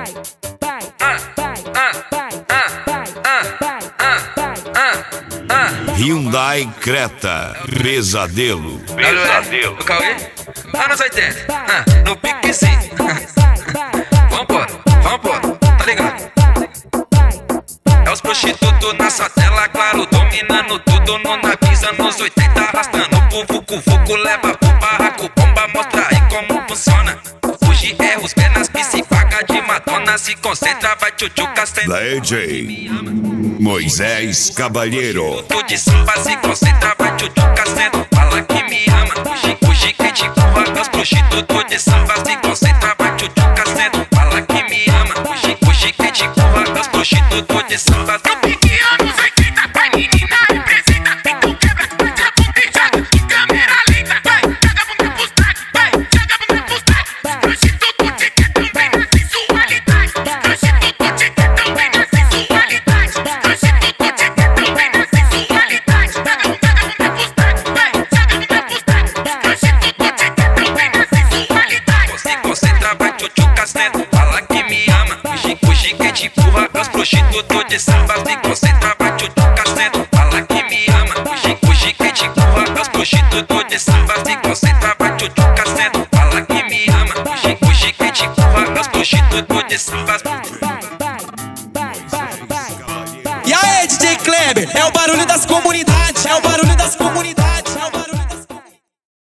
Hyundai Creta, pesadelo. Pesadelo. O Cauê? Anos 80. No pique sim. Vambora, tá ligado? É os prostitutos nessa tela, claro, dominando tudo no Navisa nos 80, arrastando pro vucu-vucu, leva pro barraco, bomba, mostra aí como funciona. Hoje é os pés nas piscina, paga de Madonna, se concentra, vai tchutchuca, senta. DJ Moisés Cabalheiro. Tu de samba, se concentra, vai tchutchuca, senta. Fala que me ama, hoje quem te curra, os prostitutos de samba, se concentra, vai tchutchuca, senta. Fala que me ama, hoje quem te curra, os prostitutos de samba. Fala que me ama, hoje quem te empurra, os prostitutos de samba, se concentra, vai tchutchuca, senta. Fala que me ama, hoje quem te empurra, os prostitutos de samba, se concentra, vai tchutchuca, senta. Fala que me ama, hoje quem te empurra, os prostitutos de samba. E aí, DJ Kleber, é o barulho das comunidades, é o barulho das comunidades, é o barulho